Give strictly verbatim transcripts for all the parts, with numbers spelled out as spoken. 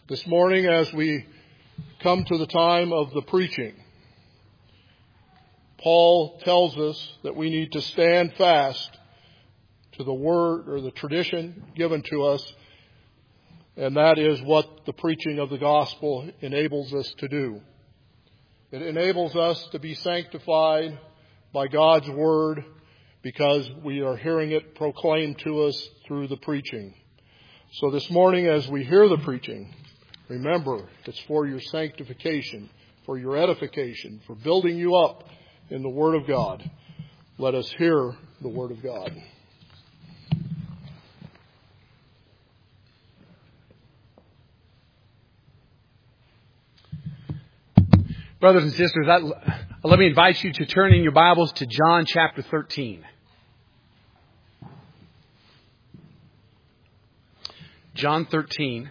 This morning, as we come to the time of the preaching, Paul tells us that we need to stand fast to the word or the tradition given to us, and that is what the preaching of the gospel enables us to do. It enables us to be sanctified by God's word because we are hearing it proclaimed to us through the preaching. So this morning, as we hear the preaching, remember, it's for your sanctification, for your edification, for building you up in the Word of God. Let us hear the Word of God. Brothers and sisters, I, let me invite you to turn in your Bibles to John chapter thirteen. John thirteen.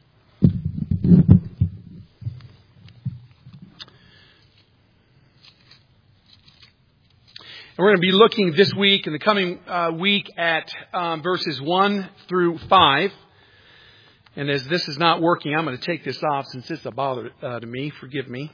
And we're going to be looking this week and the coming uh, week at um, verses one through five. And as this is not working, I'm going to take this off since it's a bother uh, to me. Forgive me.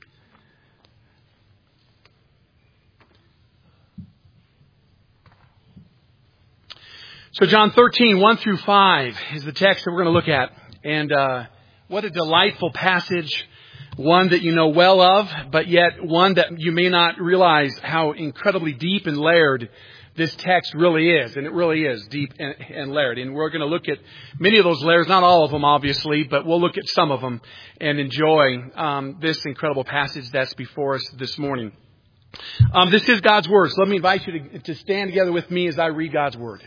So John thirteen, one through five is the text that we're going to look at. And uh, what a delightful passage. One that you know well of, but yet one that you may not realize how incredibly deep and layered this text really is. And it really is deep and, and layered. And we're going to look at many of those layers, not all of them, obviously, but we'll look at some of them and enjoy um, this incredible passage that's before us this morning. Um, this is God's Word. So let me invite you to, to stand together with me as I read God's Word.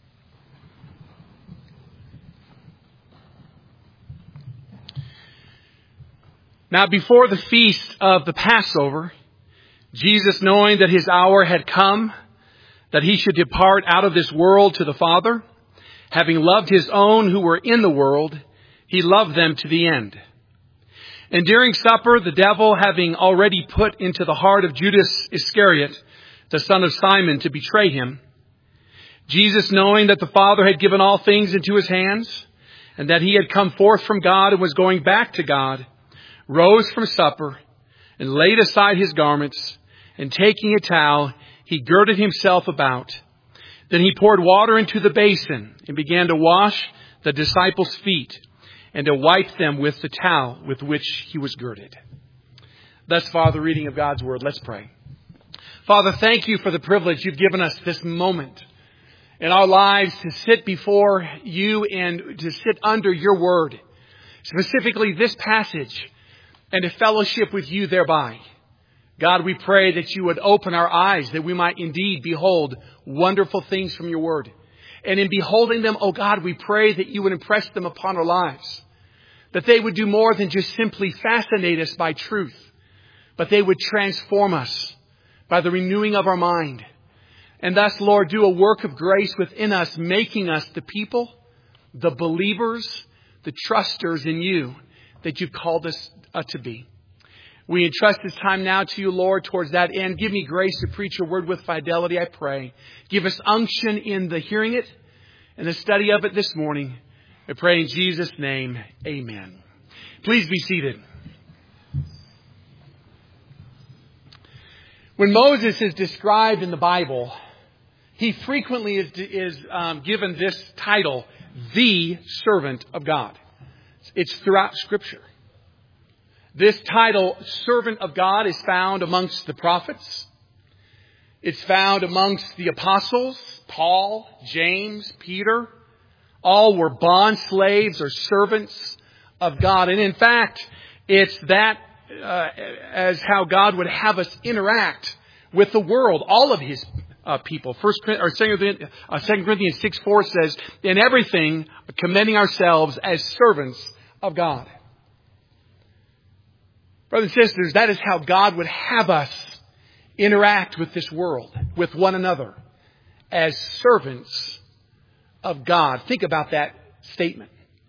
Now, before the feast of the Passover, Jesus, knowing that his hour had come, that he should depart out of this world to the Father, having loved his own who were in the world, he loved them to the end. And during supper, the devil, having already put into the heart of Judas Iscariot, the son of Simon, to betray him, Jesus, knowing that the Father had given all things into his hands, and that he had come forth from God and was going back to God, rose from supper and laid aside his garments, and taking a towel, he girded himself about. Then he poured water into the basin and began to wash the disciples' feet and to wipe them with the towel with which he was girded. Thus far, the reading of God's Word. Let's pray. Father, thank you for the privilege you've given us this moment in our lives to sit before you and to sit under your Word, specifically this passage, and to fellowship with you thereby. God, we pray that you would open our eyes, that we might indeed behold wonderful things from your word. And in beholding them, oh God, we pray that you would impress them upon our lives. That they would do more than just simply fascinate us by truth, but they would transform us by the renewing of our mind. And thus, Lord, do a work of grace within us, making us the people, the believers, the trusters in you that you've called us Uh, to be. We entrust this time now to you, Lord, towards that end. Give me grace to preach your word with fidelity, I pray. Give us unction in the hearing it and the study of it this morning. I pray in Jesus' name, amen. Please be seated. When Moses is described in the Bible, he frequently is, is um, given this title, the servant of God. It's throughout Scripture. This title, servant of God, is found amongst the prophets. It's found amongst the apostles, Paul, James, Peter. All were bond slaves or servants of God. And in fact, it's that uh, as how God would have us interact with the world, all of his uh, people. First or Second Corinthians six four says, in everything, commending ourselves as servants of God. Brothers and sisters, that is how God would have us interact with this world, with one another, as servants of God. Think about that statement.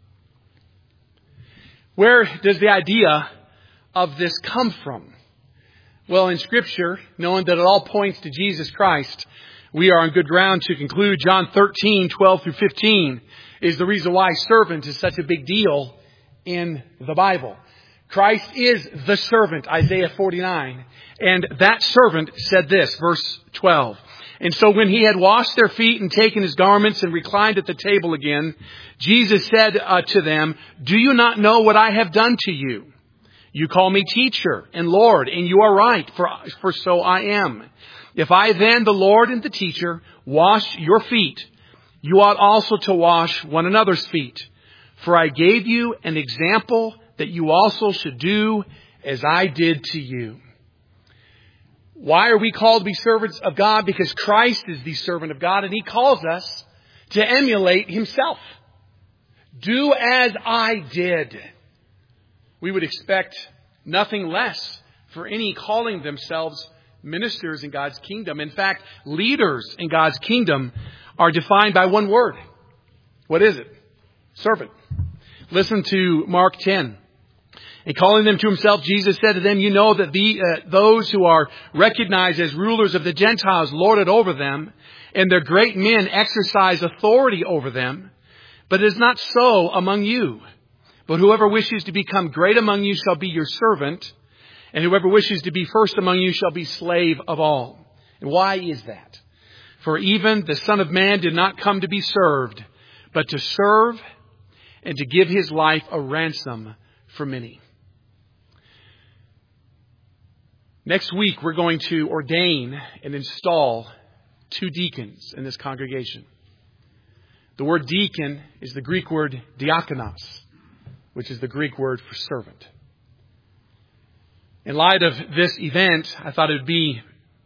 Where does the idea of this come from? Well, in Scripture, knowing that it all points to Jesus Christ, we are on good ground to conclude John thirteen, twelve through fifteen is the reason why servant is such a big deal in the Bible. Christ is the servant, Isaiah forty-nine. And that servant said this, verse twelve. And so when he had washed their feet and taken his garments and reclined at the table again, Jesus said uh, to them, "Do you not know what I have done to you? You call me teacher and Lord, and you are right, for, for so I am. If I then, the Lord and the teacher, wash your feet, you ought also to wash one another's feet. For I gave you an example that you also should do as I did to you." Why are we called to be servants of God? Because Christ is the servant of God, and He calls us to emulate Himself. Do as I did. We would expect nothing less for any calling themselves ministers in God's kingdom. In fact, leaders in God's kingdom are defined by one word. What is it? Servant. Listen to Mark ten. And calling them to Himself, Jesus said to them, "You know that the, uh, those who are recognized as rulers of the Gentiles lord it over them, and their great men exercise authority over them. But it is not so among you. But whoever wishes to become great among you shall be your servant, and whoever wishes to be first among you shall be slave of all." And why is that? For even the Son of Man did not come to be served, but to serve and to give His life a ransom for many. Next week, we're going to ordain and install two deacons in this congregation. The word deacon is the Greek word diakonos, which is the Greek word for servant. In light of this event, I thought it would be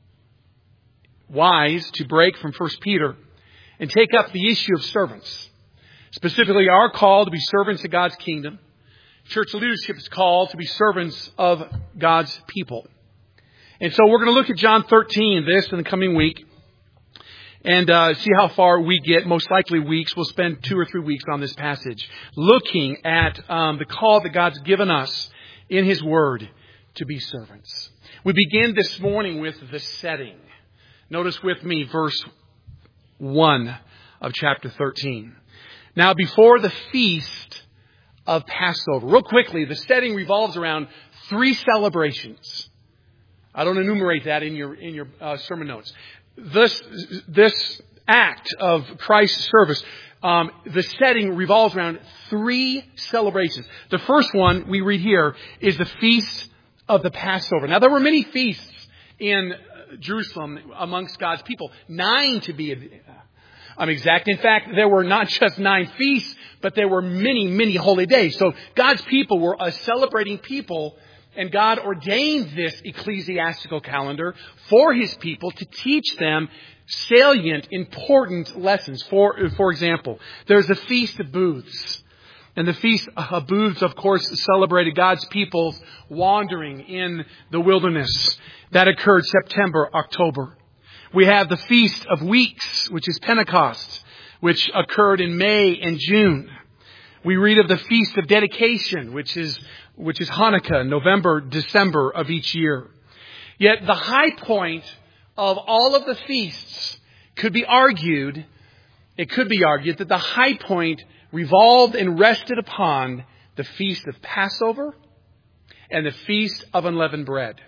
wise to break from First Peter and take up the issue of servants. Specifically, our call to be servants of God's kingdom. Church leadership is called to be servants of God's people. And so we're going to look at John thirteen, this in the coming week, and uh, see how far we get. Most likely weeks. We'll spend two or three weeks on this passage, looking at um, the call that God's given us in His Word to be servants. We begin this morning with the setting. Notice with me verse one of chapter thirteen. Now, before the feast of Passover, real quickly, the setting revolves around three celebrations. I don't enumerate that in your in your uh, sermon notes. This this act of Christ's service, um, the setting revolves around three celebrations. The first one we read here is the feast of the Passover. Now, there were many feasts in Jerusalem amongst God's people, nine to be I'm exact. In fact, there were not just nine feasts, but there were many, many holy days. So God's people were a celebrating people. And God ordained this ecclesiastical calendar for His people to teach them salient, important lessons. For, for example, there's the Feast of Booths. And the Feast of Booths, of course, celebrated God's people's wandering in the wilderness. That occurred September, October. We have the Feast of Weeks, which is Pentecost, which occurred in May and June. We read of the Feast of Dedication, which is which is Hanukkah, November, December of each year. Yet the high point of all of the feasts could be argued, it could be argued that the high point revolved and rested upon the Feast of Passover and the Feast of Unleavened Bread.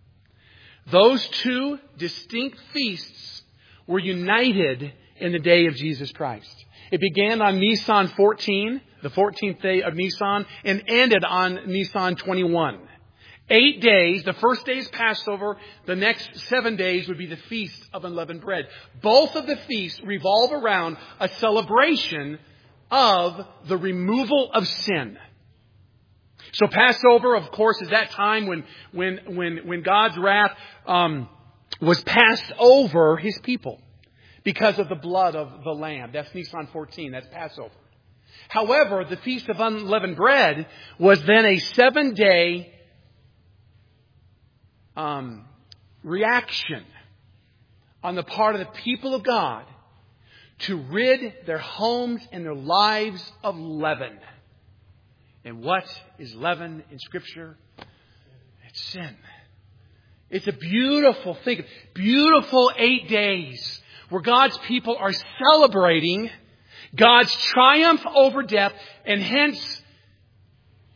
Those two distinct feasts were united in the day of Jesus Christ. It began on Nisan fourteen, the fourteenth day of Nisan, and ended on Nisan twenty-one. Eight days. The first day is Passover. The next seven days would be the Feast of Unleavened Bread. Both of the feasts revolve around a celebration of the removal of sin. So Passover, of course, is that time when when when when God's wrath um, was passed over His people because of the blood of the Lamb. That's Nisan fourteen. That's Passover. However, the Feast of Unleavened Bread was then a seven-day um, reaction on the part of the people of God to rid their homes and their lives of leaven. And what is leaven in Scripture? It's sin. It's a beautiful thing. Beautiful eight days where God's people are celebrating God's triumph over death, and hence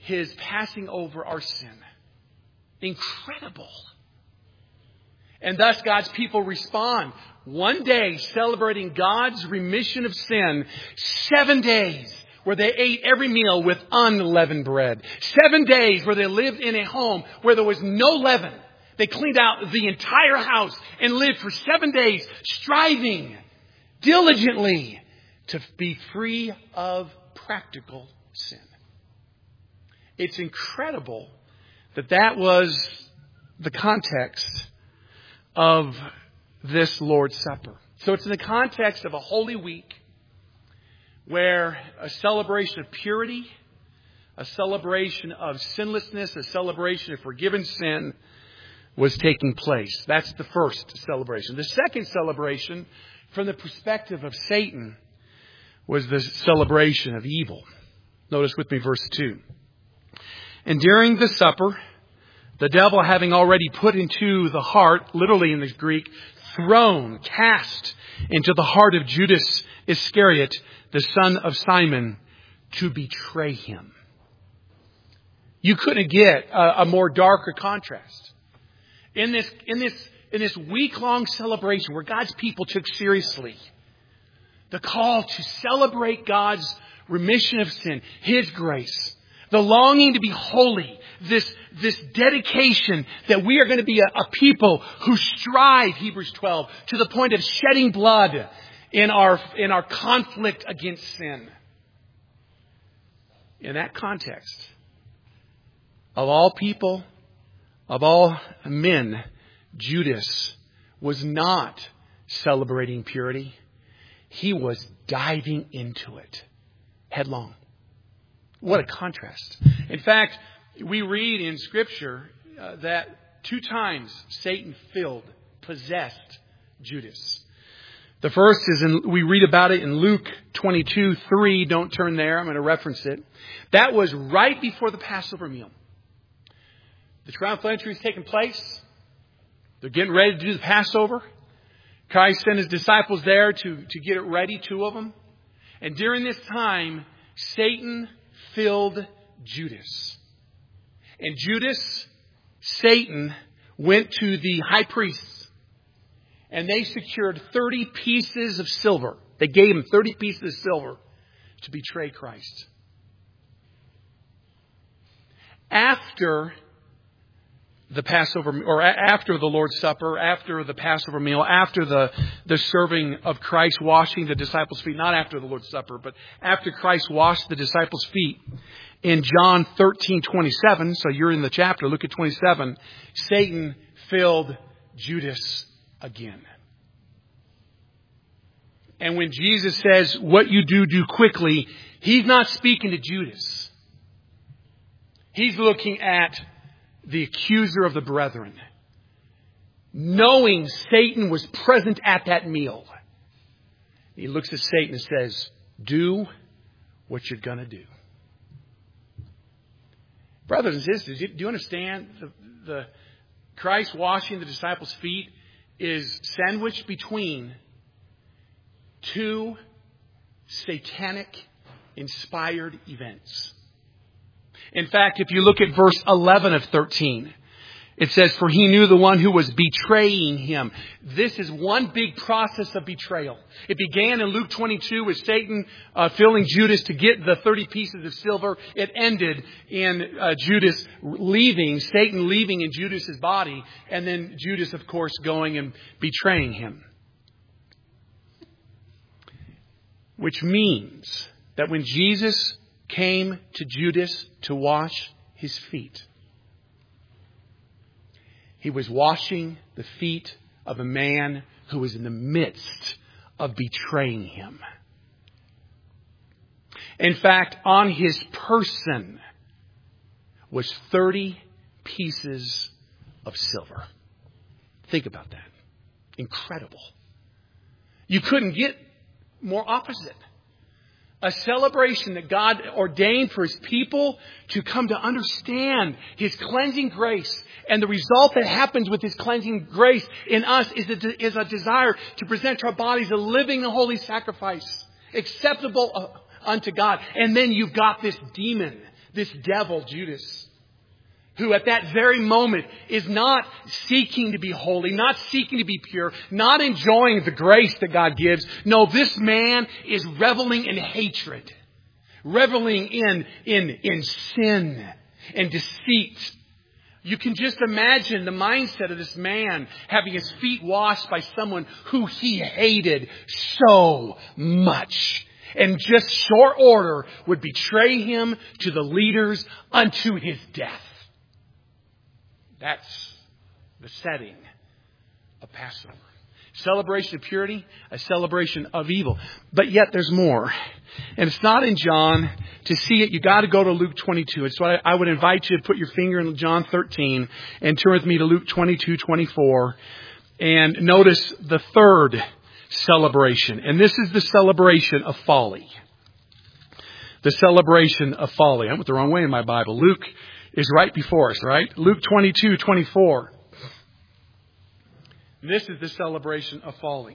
His passing over our sin. Incredible. And thus God's people respond. One day celebrating God's remission of sin. Seven days where they ate every meal with unleavened bread. Seven days where they lived in a home where there was no leaven. They cleaned out the entire house and lived for seven days striving diligently to be free of practical sin. It's incredible that that was the context of this Lord's Supper. So it's in the context of a Holy Week where a celebration of purity, a celebration of sinlessness, a celebration of forgiven sin was taking place. That's the first celebration. The second celebration, from the perspective of Satan, was the celebration of evil. Notice with me verse two. And during the supper, the devil having already put into the heart, literally in the Greek, thrown, cast into the heart of Judas Iscariot, the son of Simon, to betray him. You couldn't get a, a more darker contrast. In this, in this, in this week-long celebration where God's people took seriously the call to celebrate God's remission of sin, His grace, the longing to be holy, this, this dedication that we are going to be a, a people who strive, Hebrews twelve, to the point of shedding blood in our, in our conflict against sin. In that context, of all people, of all men, Judas was not celebrating purity. He was diving into it headlong. What a contrast. In fact, we read in Scripture uh, that two times Satan filled, possessed Judas. The first is, in, we read about it in Luke twenty-two three. Don't turn there. I'm going to reference it. That was right before the Passover meal. The triumphal entry is taking place. They're getting ready to do the Passover. Christ sent His disciples there to, to get it ready, two of them. And during this time, Satan filled Judas. And Judas, Satan, went to the high priests. And they secured thirty pieces of silver. They gave him thirty pieces of silver to betray Christ. After the Passover, or after the Lord's Supper, after the Passover meal, after the, the serving of Christ washing the disciples' feet, not after the Lord's Supper, but after Christ washed the disciples' feet, in John thirteen twenty-seven, so you're in the chapter, look at twenty-seven, Satan filled Judas again. And when Jesus says, what you do, do quickly, He's not speaking to Judas. He's looking at the accuser of the brethren, knowing Satan was present at that meal. He looks at Satan and says, do what you're going to do. Brothers and sisters, do you understand the, the Christ washing the disciples' feet is sandwiched between two satanic inspired events. In fact, if you look at verse eleven of thirteen, it says, for He knew the one who was betraying Him. This is one big process of betrayal. It began in Luke twenty-two with Satan uh, filling Judas to get the thirty pieces of silver. It ended in uh, Judas leaving, Satan leaving in Judas's body, and then Judas, of course, going and betraying Him. Which means that when Jesus came to Judas to wash his feet, He was washing the feet of a man who was in the midst of betraying Him. In fact, on His person was thirty pieces of silver. Think about that. Incredible. You couldn't get more opposite. A celebration that God ordained for His people to come to understand His cleansing grace. And the result that happens with His cleansing grace in us is a, is a desire to present our bodies a living and holy sacrifice, acceptable unto God. And then you've got this demon, this devil, Judas, who at that very moment is not seeking to be holy, not seeking to be pure, not enjoying the grace that God gives. No, this man is reveling in hatred, reveling in, in, in sin and deceit. You can just imagine the mindset of this man having his feet washed by someone who he hated so much. And just short order would betray him to the leaders unto his death. That's the setting of Passover. Celebration of purity, a celebration of evil. But yet there's more. And it's not in John. To see it, you got to go to Luke twenty-two. It's what I would invite you to put your finger in John thirteen and turn with me to Luke twenty-two twenty-four. And notice the third celebration. And this is the celebration of folly. The celebration of folly. I went the wrong way in my Bible. Luke is right before us, right? Luke twenty-two twenty-four. This is the celebration of folly.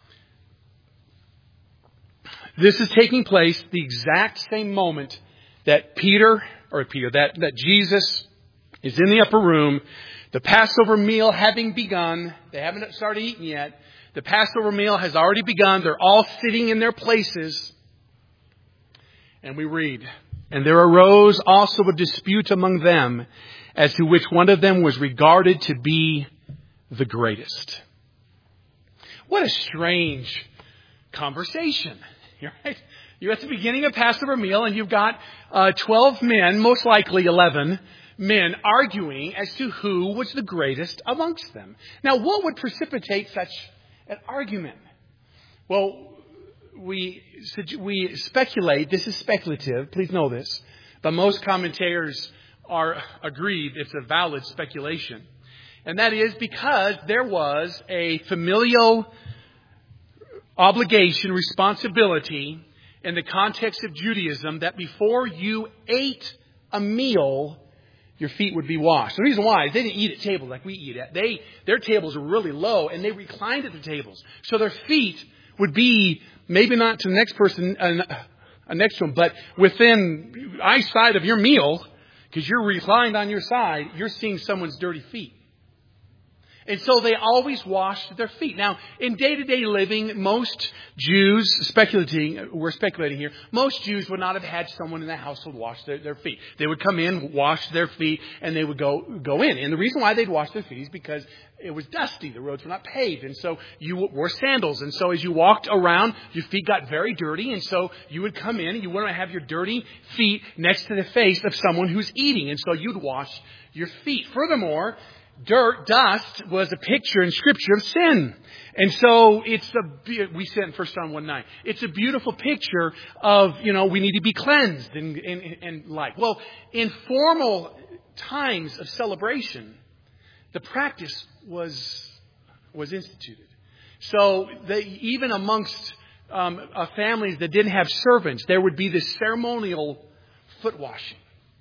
This is taking place the exact same moment that Peter, or Peter, that, that Jesus is in the upper room, the Passover meal having begun. They haven't started eating yet. The Passover meal has already begun. They're all sitting in their places. And we read, "And there arose also a dispute among them as to which one of them was regarded to be the greatest." What a strange conversation. Right? You're at the beginning of Passover meal and you've got uh, twelve men, most likely eleven men, arguing as to who was the greatest amongst them. Now, what would precipitate such an argument? Well, we we speculate. This is speculative. Please know this. But most commentators are agreed it's a valid speculation. And that is because there was a familial obligation, responsibility in the context of Judaism that before you ate a meal, your feet would be washed. The reason why is they didn't eat at tables like we eat at. They, their tables were really low and they reclined at the tables. So their feet would be maybe not to the next person uh, next to them, but within eyesight of your meal, because you're reclined on your side, you're seeing someone's dirty feet. And so they always washed their feet. Now, in day-to-day living, most Jews, speculating, we're speculating here, most Jews would not have had someone in the household wash their, their feet. They would come in, wash their feet, and they would go go in. And the reason why they'd wash their feet is because it was dusty. The roads were not paved. And so you wore sandals. And so as you walked around, your feet got very dirty. And so you would come in and you wouldn't have your dirty feet next to the face of someone who's eating. And so you'd wash your feet. Furthermore, dirt, dust was a picture in Scripture of sin. And so it's a, we said in First John one nine, it's a beautiful picture of, you know, we need to be cleansed and, and, and like. Well, in formal times of celebration, the practice was, was instituted. So they, even amongst um, uh, families that didn't have servants, there would be this ceremonial foot washing.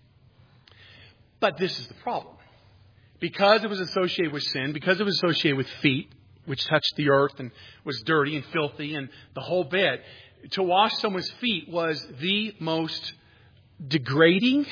But this is the problem. Because it was associated with sin, because it was associated with feet, which touched the earth and was dirty and filthy and the whole bit, to wash someone's feet was the most degrading,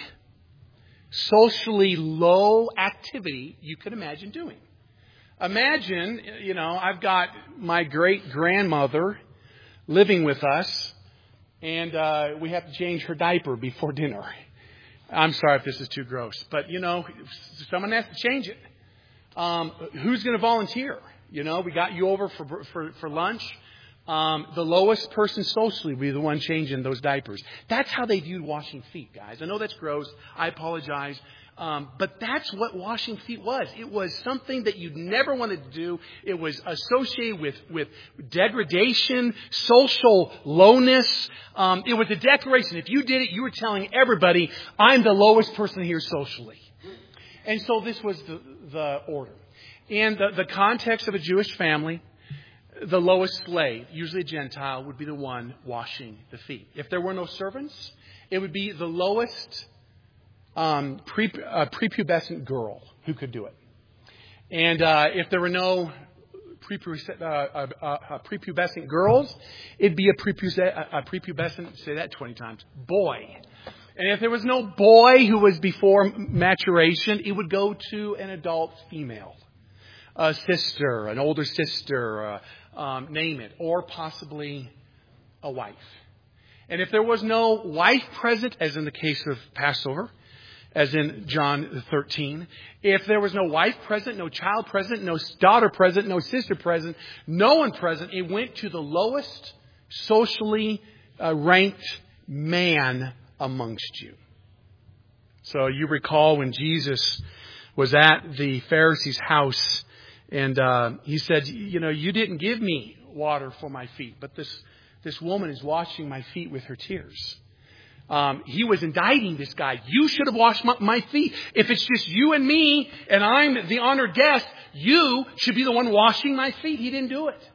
socially low activity you could imagine doing. Imagine, you know, I've got my great-grandmother living with us, and uh, we have to change her diaper before dinner. I'm sorry if this is too gross, but, you know, someone has to change it. Um, who's going to volunteer? You know, we got you over for for, for lunch. Um, the lowest person socially will be the one changing those diapers. That's how they viewed washing feet, guys. I know that's gross. I apologize. Um, but that's what washing feet was. It was something that you'd never wanted to do. It was associated with, with degradation, social lowness. Um, it was a declaration. If you did it, you were telling everybody, I'm the lowest person here socially. And so this was the, the order. In the, the context of a Jewish family, the lowest slave, usually a Gentile, would be the one washing the feet. If there were no servants, it would be the lowest Um, pre, uh, prepubescent girl who could do it. And uh, if there were no prepubescent, uh, uh, uh, prepubescent girls, it'd be a, prepubescent, a prepubescent, say that twenty times, boy And if there was no boy who was before maturation, it would go to an adult female. A sister, an older sister, uh, um, name it. Or possibly a wife. And if there was no wife present, as in the case of Passover, as in John thirteen, if there was no wife present, no child present, no daughter present, no sister present, no one present, it went to the lowest socially uh, ranked man amongst you. So you recall when Jesus was at the Pharisee's house and uh, he said, you know, you didn't give me water for my feet, but this, this woman is washing my feet with her tears. Um, he was indicting this guy. You should have washed my, my feet. If it's just you and me and I'm the honored guest, you should be the one washing my feet. He didn't do it.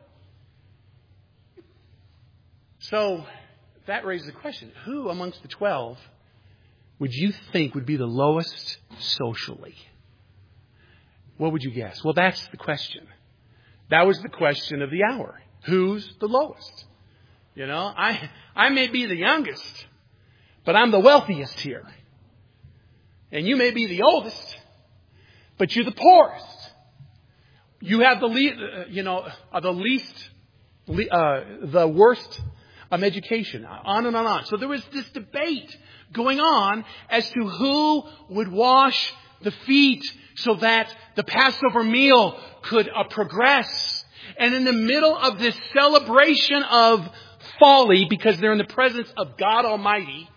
So that raises the question, who amongst the twelve would you think would be the lowest socially? What would you guess? Well, that's the question. That was the question of the hour. Who's the lowest? You know, I I may be the youngest, but I'm the wealthiest here. And you may be the oldest, but you're the poorest. You have the le- you know uh, the least, uh, the worst um, education. On and on and on. So there was this debate going on as to who would wash the feet so that the Passover meal could uh, progress. And in the middle of this celebration of folly, because they're in the presence of God Almighty,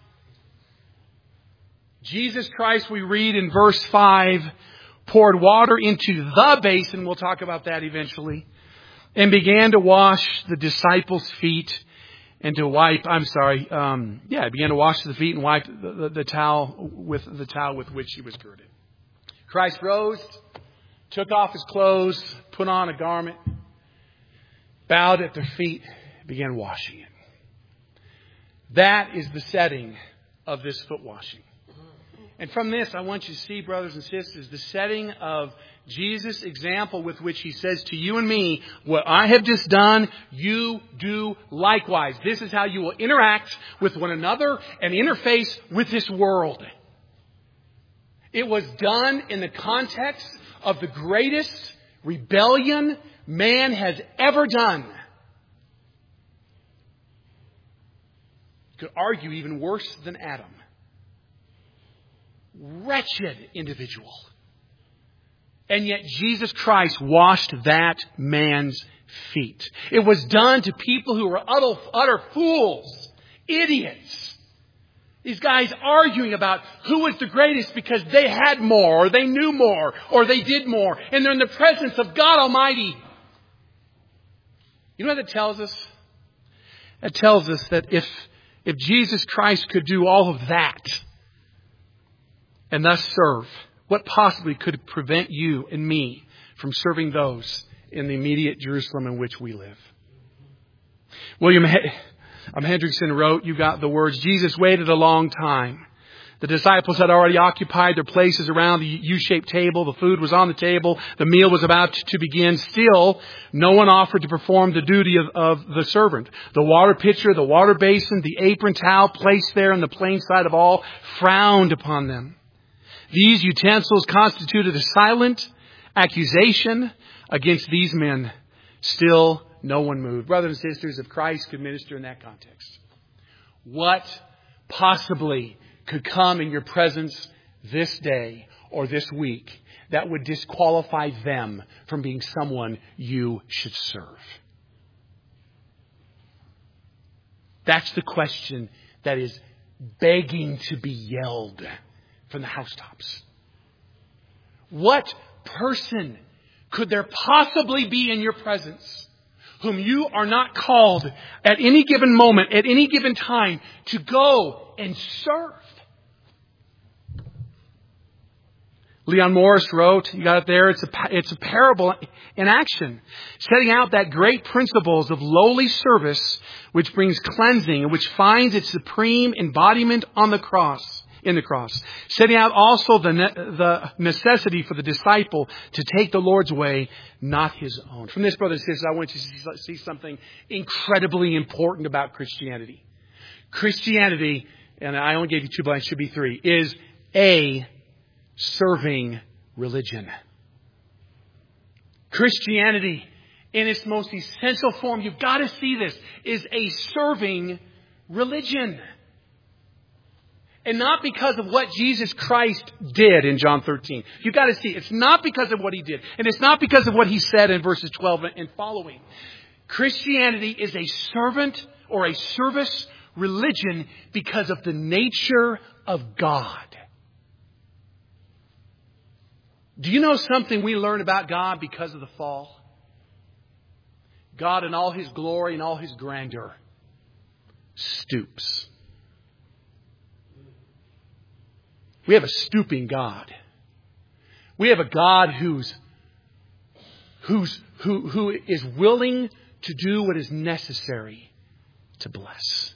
Jesus Christ, we read in verse five, poured water into the basin, we'll talk about that eventually, and began to wash the disciples' feet and to wipe, I'm sorry, um, yeah, began to wash the feet and wipe the, the, the towel with the towel with which he was girded. Christ rose, took off his clothes, put on a garment, bowed at their feet, began washing it. That is the setting of this foot washing. And from this, I want you to see, brothers and sisters, the setting of Jesus' example with which he says to you and me, what I have just done, you do likewise. This is how you will interact with one another and interface with this world. It was done in the context of the greatest rebellion man has ever done. You could argue even worse than Adam. Wretched individual. And yet Jesus Christ washed that man's feet. It was done to people who were utter, utter fools, idiots. These guys arguing about who was the greatest because they had more, or they knew more, or they did more. And they're in the presence of God Almighty. You know what that tells us? That tells us that if, if Jesus Christ could do all of that, and thus serve, what possibly could prevent you and me from serving those in the immediate Jerusalem in which we live? William um, Hendrickson wrote, you got the words, Jesus waited a long time. The disciples had already occupied their places around the U-shaped table. The food was on the table. The meal was about to begin. Still, no one offered to perform the duty of, of the servant. The water pitcher, the water basin, the apron towel placed there in the plain sight of all frowned upon them. These utensils constituted a silent accusation against these men. Still, no one moved. Brothers and sisters, if Christ could minister in that context, what possibly could come in your presence this day or this week that would disqualify them from being someone you should serve? That's the question that is begging to be yelled from the housetops. What person could there possibly be in your presence whom you are not called at any given moment, at any given time, to go and serve? Leon Morris wrote, you got it there, it's a, it's a parable in action, setting out that great principles of lowly service which brings cleansing and which finds its supreme embodiment on the cross. In the cross, setting out also the ne- the necessity for the disciple to take the Lord's way, not his own. From this, brothers and sisters, I want you to see something incredibly important about Christianity. Christianity, and I only gave you two blanks, should be three, is a serving religion. Christianity, in its most essential form, you've got to see this, is a serving religion. And not because of what Jesus Christ did in John thirteen. You've got to see, it's not because of what He did. And it's not because of what He said in verses twelve and following. Christianity is a servant or a service religion because of the nature of God. Do you know something we learn about God because of the fall? God in all His glory and all His grandeur stoops. We have a stooping God. We have a God who's, who's, who, who is willing to do what is necessary to bless.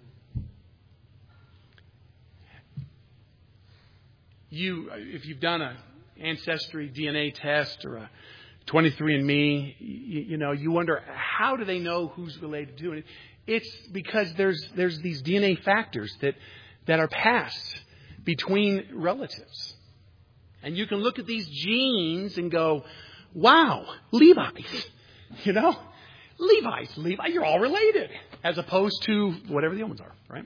You, if you've done a ancestry D N A test or a twenty-three and me, you, you know, you wonder, how do they know who's related to it? It's because there's there's these D N A factors that, that are passed between relatives. And you can look at these genes and go, wow, Levi's, you know, Levi's, Levi, you're all related, as opposed to whatever the other ones are, right?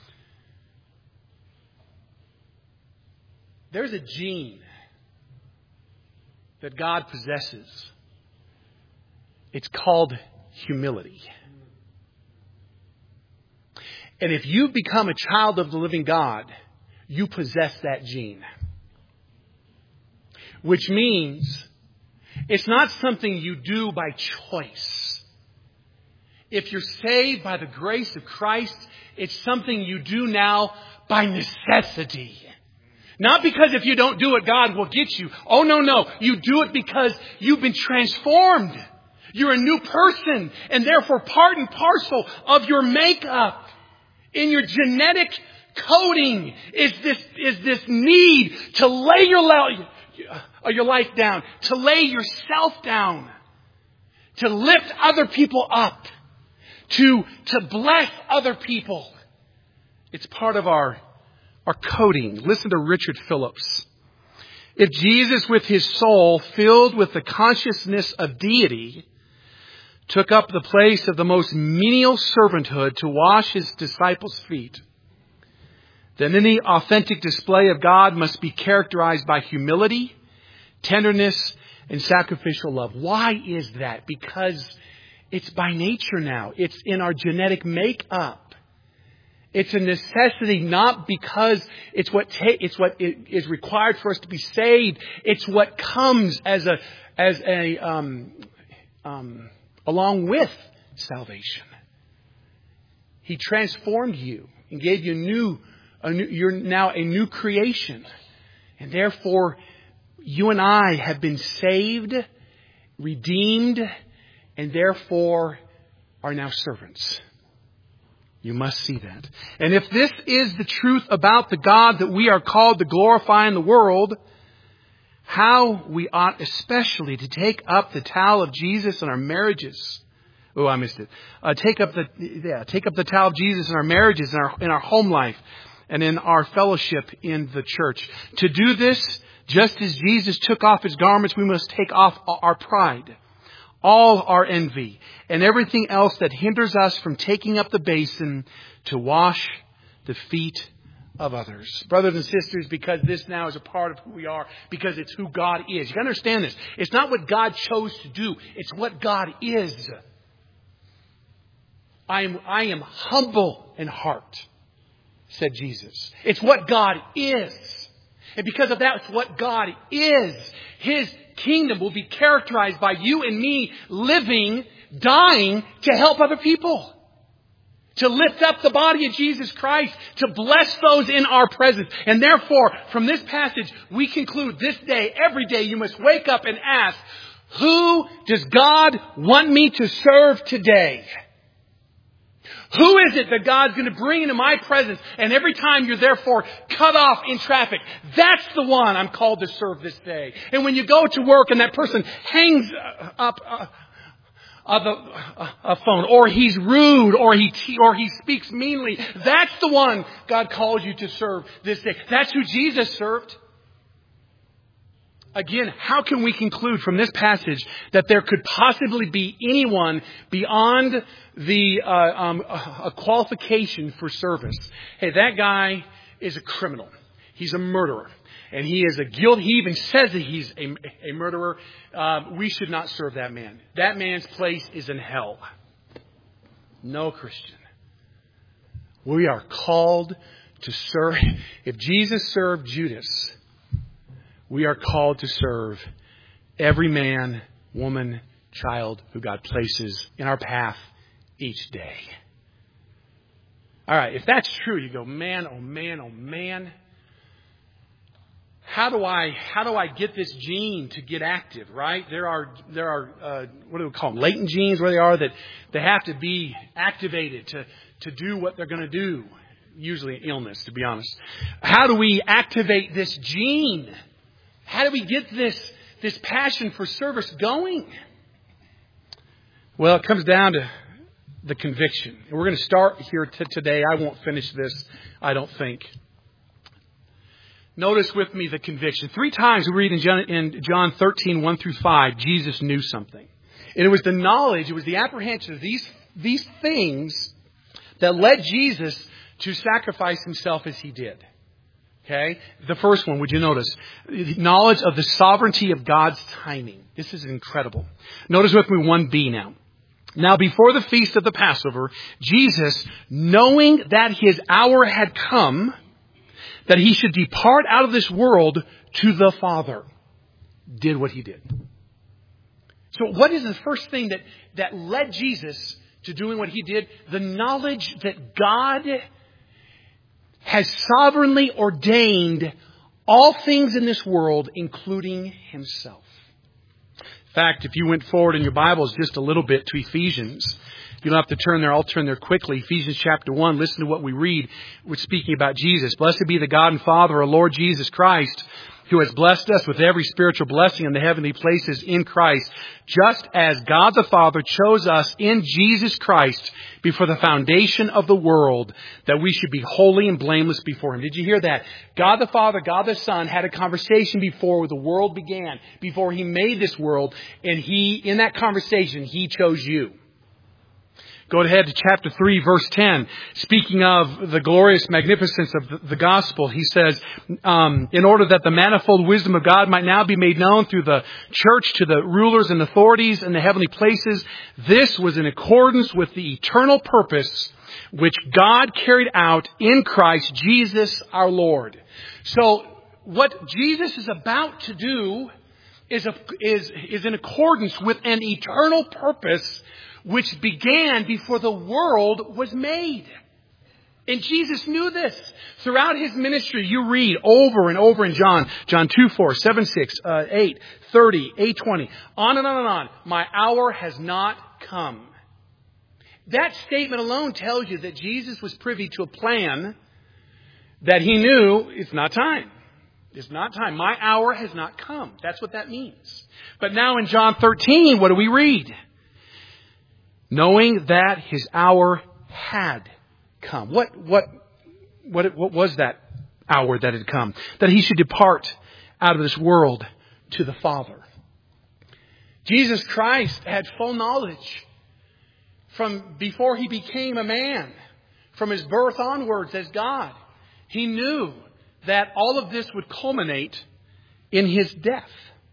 There's a gene that God possesses. It's called humility. And if you become a child of the living God, you possess that gene. Which means it's not something you do by choice. If you're saved by the grace of Christ, it's something you do now by necessity. Not because if you don't do it, God will get you. Oh, no, no. You do it because you've been transformed. You're a new person, and therefore part and parcel of your makeup, in your genetic coding, is this is this need to lay your, your life down, to lay yourself down, to lift other people up, to, to bless other people. It's part of our, our coding. Listen to Richard Phillips. If Jesus, with His soul filled with the consciousness of deity, took up the place of the most menial servanthood to wash His disciples' feet, then any authentic display of God must be characterized by humility, tenderness, and sacrificial love. Why is that? Because it's by nature now. It's in our genetic makeup. It's a necessity, not because it's what ta- it's what is required for us to be saved. It's what comes as a as a um, um, along with salvation. He transformed you and gave you new. A new, you're now a new creation. And therefore, you and I have been saved, redeemed, and therefore are now servants. You must see that. And if this is the truth about the God that we are called to glorify in the world, how we ought especially to take up the towel of Jesus in our marriages. Oh, I missed it. Uh, take up the yeah, take up the towel of Jesus in our marriages, in our in our home life, and in our fellowship in the church. To do this, just as Jesus took off His garments, we must take off our pride, all our envy, and everything else that hinders us from taking up the basin to wash the feet of others. Brothers and sisters, because this now is a part of who we are, because it's who God is. You can understand this. It's not what God chose to do. It's what God is. I am, I am humble in heart, said Jesus. It's what God is. And because of that, it's what God is. His kingdom will be characterized by you and me living, dying to help other people. To lift up the body of Jesus Christ. To bless those in our presence. And therefore, from this passage, we conclude this day, every day, you must wake up and ask, who does God want me to serve today? Who is it that God's going to bring into my presence? And every time you're therefore cut off in traffic, that's the one I'm called to serve this day. And when you go to work and that person hangs up uh, of a, a phone, or he's rude, or he or he speaks meanly. That's the one God calls you to serve this day. That's who Jesus served. Again, how can we conclude from this passage that there could possibly be anyone beyond the uh, um, a qualification for service? Hey, that guy is a criminal. He's a murderer. And he is a guilt. He even says that he's a, a murderer. Uh, we should not serve that man. That man's place is in hell. No, Christian. We are called to serve. If Jesus served Judas, we are called to serve every man, woman, child who God places in our path each day. All right, if that's true, you go, man, oh man, oh man. How do I how do I get this gene to get active? Right? There are there are uh, what do we call them? Latent genes, where they are that they have to be activated to to do what they're going to do. Usually illness, to be honest. How do we activate this gene? How do we get this this passion for service going? Well, it comes down to the conviction. And we're going to start here t- today. I won't finish this, I don't think. Notice with me the conviction. Three times we read in John, in John thirteen, one through five, Jesus knew something. And it was the knowledge, it was the apprehension of these, these things that led Jesus to sacrifice himself as he did. Okay? The first one, would you notice? Knowledge of the sovereignty of God's timing. This is incredible. Notice with me one B now. Now, before the feast of the Passover, Jesus, knowing that his hour had come, that he should depart out of this world to the Father, did what he did. So what is the first thing that, that led Jesus to doing what he did? The knowledge that God has sovereignly ordained all things in this world, including himself. In fact, if you went forward in your Bibles just a little bit to Ephesians, you don't have to turn there. I'll turn there quickly. Ephesians chapter one. Listen to what we read. We're speaking about Jesus. Blessed be the God and Father of our Lord Jesus Christ, who has blessed us with every spiritual blessing in the heavenly places in Christ, just as God the Father chose us in Jesus Christ before the foundation of the world, that we should be holy and blameless before him. Did you hear that? God the Father, God the Son had a conversation before the world began, before he made this world, and he, in that conversation, he chose you. Go ahead to chapter three, verse ten. Speaking of the glorious magnificence of the, the gospel, he says, um, in order that the manifold wisdom of God might now be made known through the church to the rulers and authorities in the heavenly places, this was in accordance with the eternal purpose which God carried out in Christ Jesus our Lord. So what Jesus is about to do is, a, is, is in accordance with an eternal purpose which began before the world was made. And Jesus knew this. Throughout his ministry, you read over and over in John, John two, four, seven, six, uh, eight, thirty, eight, twenty, on and on and on. My hour has not come. That statement alone tells you that Jesus was privy to a plan that he knew it's not time. It's not time. My hour has not come. That's what that means. But now in John thirteen, what do we read? Knowing that his hour had come. What, what, what, what was that hour that had come? That he should depart out of this world to the Father. Jesus Christ had full knowledge from before he became a man, from his birth onwards as God. He knew that all of this would culminate in his death.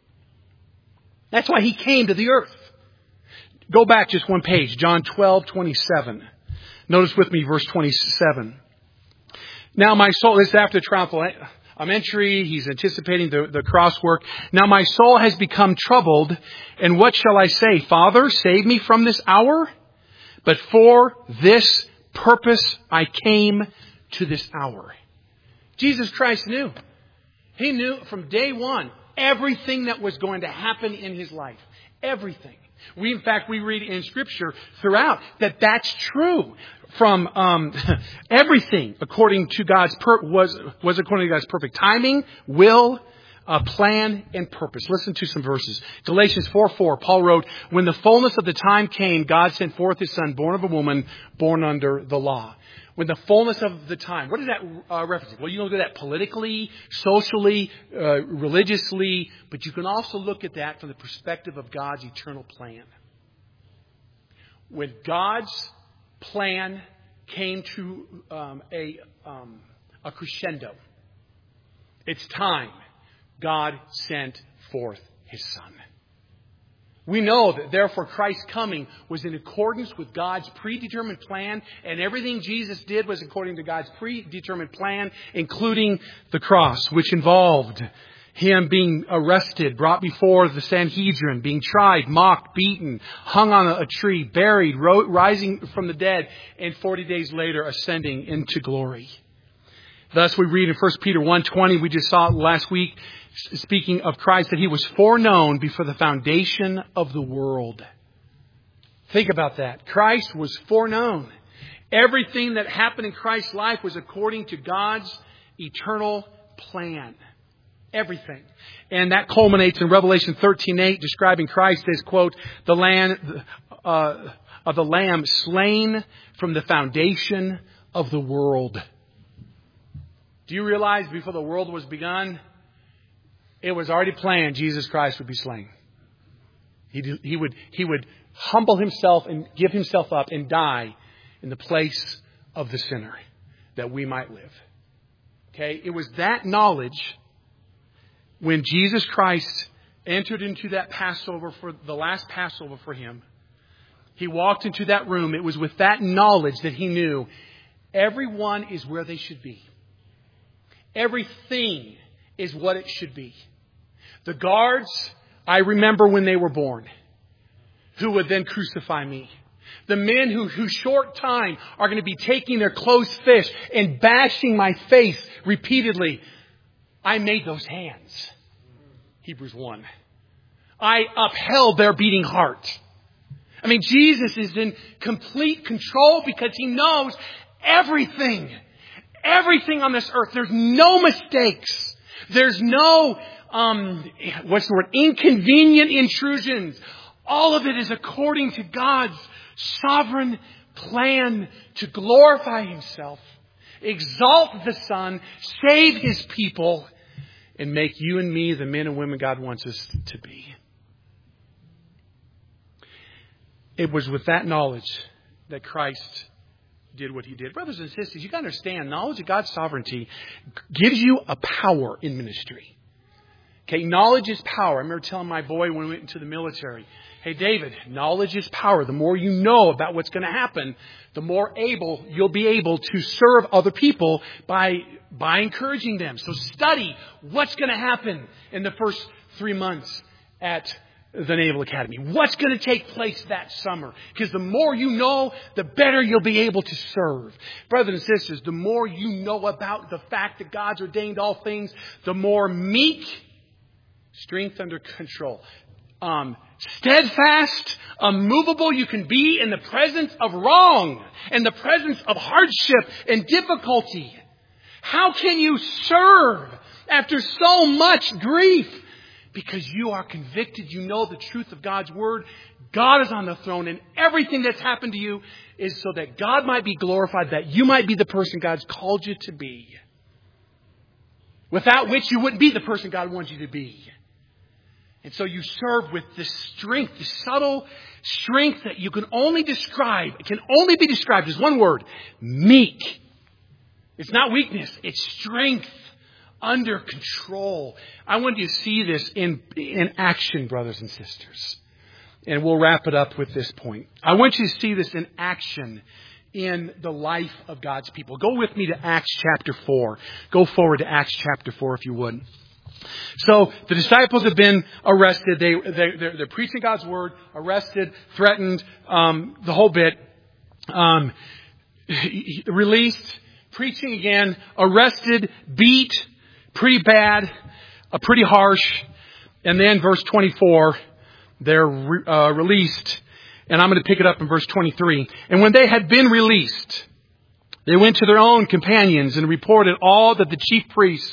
That's why he came to the earth. Go back just one page, John twelve, twenty-seven. Notice with me verse twenty-seven. Now my soul, this is after the triumphal entry, he's anticipating the, the cross work. Now my soul has become troubled, and what shall I say? Father, save me from this hour? But for this purpose I came to this hour. Jesus Christ knew. He knew from day one everything that was going to happen in his life. Everything. We, in fact, we read in Scripture throughout that that's true. From um, everything according to God's per- was was according to God's perfect timing, will, uh, plan and purpose. Listen to some verses. Galatians four four, Paul wrote, when the fullness of the time came, God sent forth His Son, born of a woman, born under the law. When the fullness of the time. What is that uh, reference? Well, you can look at that politically, socially, uh, religiously, but you can also look at that from the perspective of God's eternal plan. When God's plan came to um, a, um, a crescendo, it's time God sent forth His Son. We know that therefore Christ's coming was in accordance with God's predetermined plan, and everything Jesus did was according to God's predetermined plan, including the cross, which involved Him being arrested, brought before the Sanhedrin, being tried, mocked, beaten, hung on a tree, buried, rising from the dead, and forty days later ascending into glory. Thus we read in First Peter one twenty, we just saw it last week, speaking of Christ, that He was foreknown before the foundation of the world. Think about that. Christ was foreknown. Everything that happened in Christ's life was according to God's eternal plan. Everything. And that culminates in Revelation thirteen eight, describing Christ as, quote, the land uh, of the Lamb slain from the foundation of the world. Do you realize before the world was begun, it was already planned Jesus Christ would be slain. He, he would, he would humble Himself and give Himself up and die in the place of the sinner that we might live. Okay? It was that knowledge when Jesus Christ entered into that Passover, for the last Passover for Him. He walked into that room. It was with that knowledge that He knew everyone is where they should be. Everything is what it should be. The guards, I remember when they were born, who would then crucify me. The men who, who short time are going to be taking their closed fist and bashing my face repeatedly. I made those hands. Hebrews one. I upheld their beating heart. I mean, Jesus is in complete control because He knows everything. Everything on this earth. There's no mistakes. There's no, um, what's the word? Inconvenient intrusions. All of it is according to God's sovereign plan to glorify Himself, exalt the Son, save His people, and make you and me the men and women God wants us to be. It was with that knowledge that Christ did what He did. Brothers and sisters, you got to understand, knowledge of God's sovereignty gives you a power in ministry. Okay, knowledge is power. I remember telling my boy when we went into the military, hey, David, knowledge is power. The more you know about what's going to happen, the more able you'll be able to serve other people by, by encouraging them. So study what's going to happen in the first three months at the Naval Academy. What's going to take place that summer? Because the more you know, the better you'll be able to serve. Brothers and sisters, the more you know about the fact that God's ordained all things, the more meek, strength under control, um, steadfast, unmovable you can be in the presence of wrong, in the presence of hardship and difficulty. How can you serve after so much grief? Because you are convicted, you know the truth of God's Word. God is on the throne, and everything that's happened to you is so that God might be glorified, that you might be the person God's called you to be. Without which you wouldn't be the person God wants you to be. And so you serve with this strength, this subtle strength that you can only describe, it can only be described as one word, meek. It's not weakness, it's strength. Under control. I want you to see this in, in action, brothers and sisters. And we'll wrap it up with this point. I want you to see this in action in the life of God's people. Go with me to Acts chapter four. Go forward to Acts chapter four if you would. So the disciples have been arrested. They, they, they're, they're preaching God's word, arrested, threatened, um, the whole bit. Um, released, preaching again, arrested, beat, pretty bad, uh, pretty harsh. And then verse twenty-four, they're re- uh, released. And I'm going to pick it up in verse twenty-three. And when they had been released, they went to their own companions and reported all that the chief priests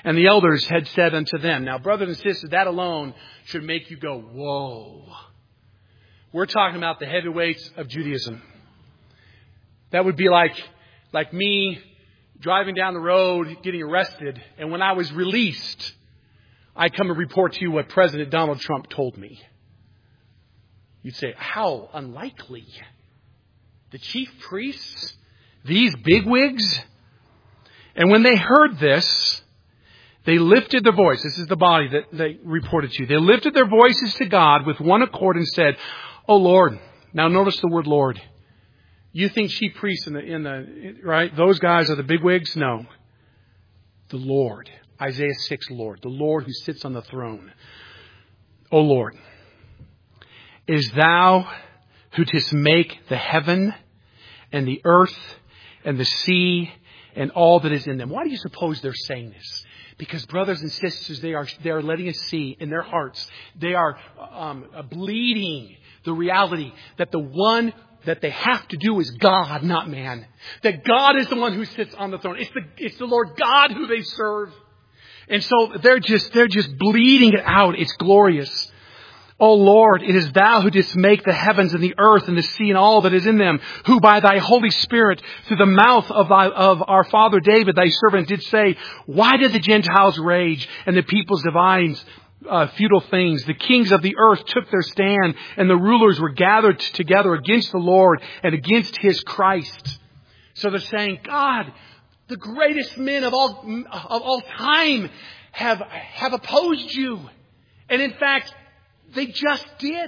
And the elders had said unto them. Now, brothers and sisters, that alone should make you go, whoa. We're talking about the heavyweights of Judaism. That would be like, like me driving down the road, getting arrested, and when I was released, I come and report to you what President Donald Trump told me. You'd say, how unlikely. The chief priests, these bigwigs. And when they heard this, they lifted their voice. This is the body that they reported to you. They lifted their voices to God with one accord and said, "Oh Lord." Now notice the word Lord. You think chief priests in the, in the, right? Those guys are the bigwigs? No. The Lord. Isaiah six, Lord. The Lord who sits on the throne. "O Lord, is thou who didst make the heaven and the earth and the sea and all that is in them." Why do you suppose they're saying this? Because brothers and sisters, they are, they are letting us see in their hearts, they are um, bleeding the reality that the one that they have to do is God, not man. That God is the one who sits on the throne. It's the, it's the Lord God who they serve. And so they're just, they're just bleeding it out. It's glorious. "O Lord, it is thou who didst make the heavens and the earth and the sea and all that is in them, who by thy Holy Spirit, through the mouth of thy, of our father David, thy servant, did say, why did the Gentiles rage and the peoples devise uh, futile things? The kings of the earth took their stand, and the rulers were gathered together against the Lord and against his Christ." So they're saying, God, the greatest men of all of all time have have opposed you, and in fact, they just did.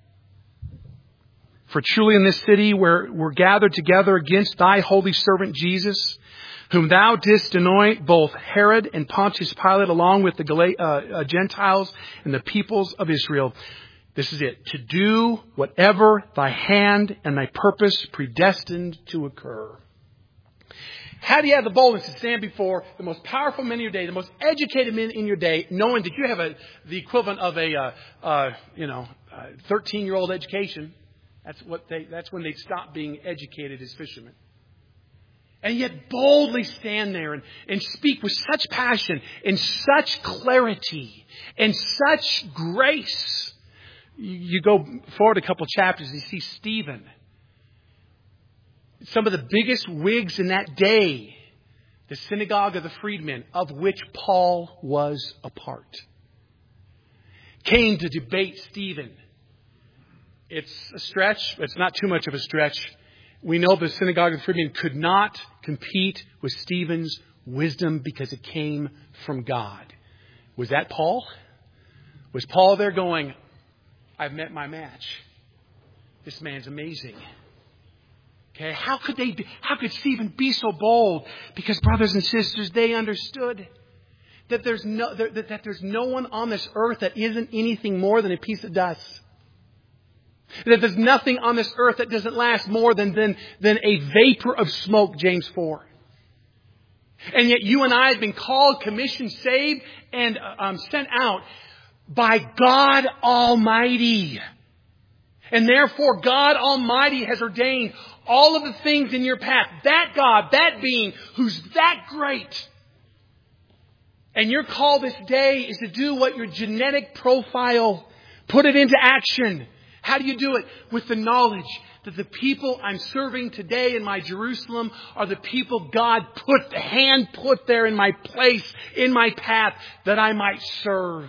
"For truly in this city where we're gathered together against thy holy servant Jesus, whom thou didst anoint, both Herod and Pontius Pilate, along with the Gala- uh, uh, Gentiles and the peoples of Israel." This is it. "To do whatever thy hand and thy purpose predestined to occur." How do you have the boldness to stand before the most powerful men in your day, the most educated men in your day, knowing that you have a, the equivalent of a, uh, uh, you know, thirteen-year-old education? That's what they. That's when they stop being educated as fishermen. And yet boldly stand there and, and speak with such passion and such clarity and such grace. You, you go forward a couple chapters and you see Stephen. Some of the biggest wigs in that day, the synagogue of the freedmen, of which Paul was a part, came to debate Stephen. It's a stretch, but it's not too much of a stretch. We know the synagogue of the freedmen could not compete with Stephen's wisdom because it came from God. Was that Paul? Was Paul there going, I've met my match. This man's amazing. Okay, how could they be, how could Stephen be so bold? Because brothers and sisters, they understood that there's no that, that there's no one on this earth that isn't anything more than a piece of dust. That there's nothing on this earth that doesn't last more than than, than a vapor of smoke, James four. And yet you and I have been called, commissioned, saved, and um, sent out by God Almighty. And therefore God Almighty has ordained all of the things in your path. That God, that being who's that great. And your call this day is to do what your genetic profile, put it into action. How do you do it? With the knowledge that the people I'm serving today in my Jerusalem are the people God put, hand put there in my place, in my path, that I might serve.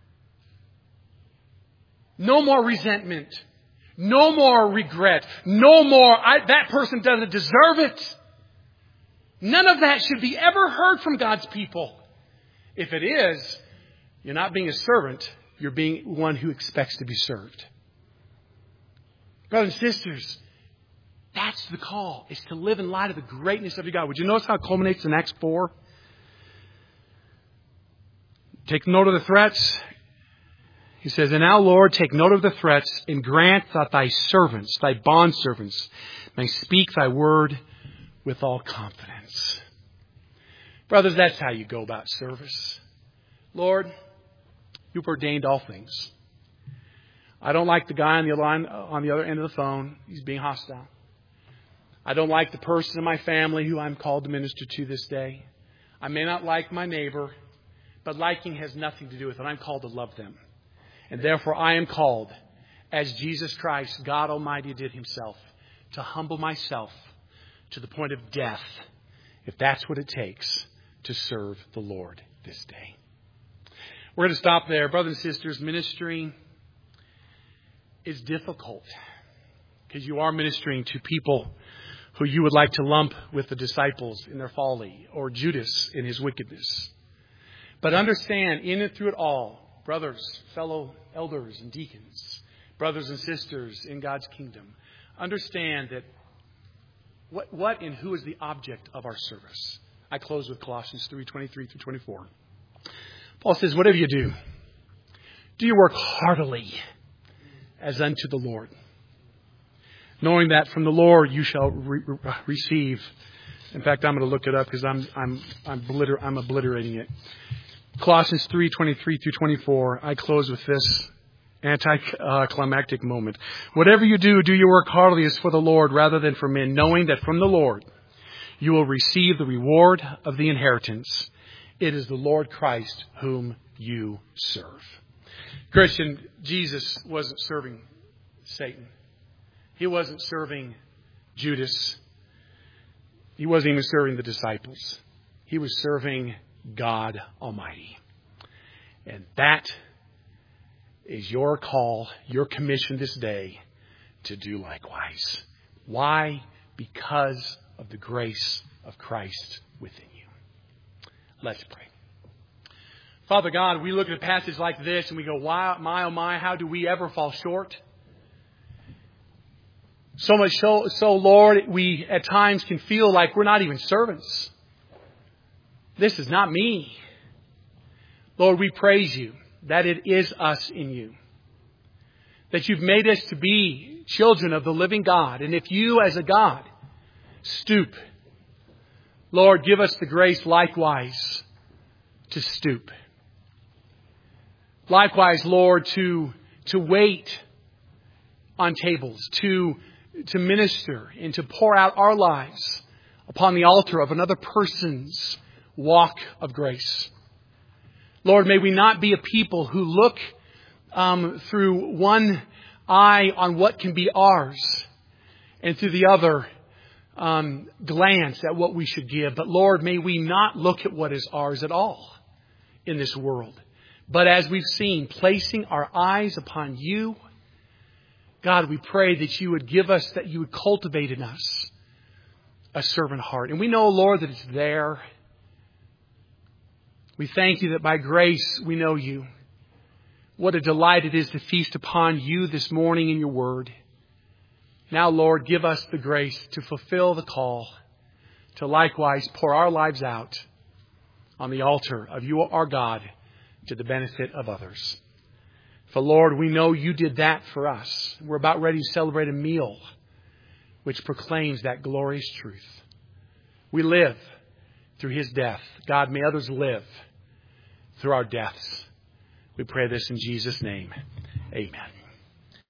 No more resentment. No more regret. No more, I, that person doesn't deserve it. None of that should be ever heard from God's people. If it is, you're not being a servant. You're being one who expects to be served. Brothers and sisters, that's the call. It's to live in light of the greatness of your God. Would you notice how it culminates in Acts four? Take note of the threats. He says, "And now, Lord, take note of the threats and grant that thy servants, thy bondservants, may speak thy word with all confidence." Brothers, that's how you go about service. Lord, you've ordained all things. I don't like the guy on the line, on the other end of the phone. He's being hostile. I don't like the person in my family who I'm called to minister to this day. I may not like my neighbor. But liking has nothing to do with it. I'm called to love them. And therefore I am called, as Jesus Christ, God Almighty, did himself, to humble myself to the point of death, if that's what it takes to serve the Lord this day. We're going to stop there. Brothers and sisters, ministering is difficult because you are ministering to people who you would like to lump with the disciples in their folly or Judas in his wickedness. But understand, in and through it all, brothers, fellow elders and deacons, brothers and sisters in God's kingdom, understand that what, what and who is the object of our service. I close with Colossians three, twenty-three through twenty-four. Paul says, whatever you do, do your work heartily as unto the Lord, knowing that from the Lord you shall re- re- receive. In fact, I'm going to look it up because I'm I'm I'm, obliter- I'm obliterating it. Colossians three, twenty-three through twenty-four. I close with this anticlimactic moment. Whatever you do, do your work heartily as for the Lord rather than for men, knowing that from the Lord you will receive the reward of the inheritance. It is the Lord Christ whom you serve. Christian, Jesus wasn't serving Satan. He wasn't serving Judas. He wasn't even serving the disciples. He was serving God Almighty. And that is your call, your commission this day to do likewise. Why? Because of the grace of Christ within you. Let's pray. Father God, we look at a passage like this and we go, why, my, oh my, how do we ever fall short? So much so, so, Lord, we at times can feel like we're not even servants. This is not me. Lord, we praise you that it is us in you. That you've made us to be children of the living God. And if you as a God stoop, Lord, give us the grace likewise to stoop. Likewise, Lord, to, to wait on tables, to, to minister and to pour out our lives upon the altar of another person's walk of grace. Lord, may we not be a people who look um, through one eye on what can be ours and through the other um, glance at what we should give. But Lord, may we not look at what is ours at all in this world. But as we've seen, placing our eyes upon you, God, we pray that you would give us, that you would cultivate in us a servant heart. And we know, Lord, that it's there. We thank you that by grace we know you. What a delight it is to feast upon you this morning in your word. Now, Lord, give us the grace to fulfill the call, to likewise pour our lives out on the altar of you, our God, to the benefit of others. For, Lord, we know you did that for us. We're about ready to celebrate a meal which proclaims that glorious truth. We live through his death. God, may others live through our deaths. We pray this in Jesus' name. Amen.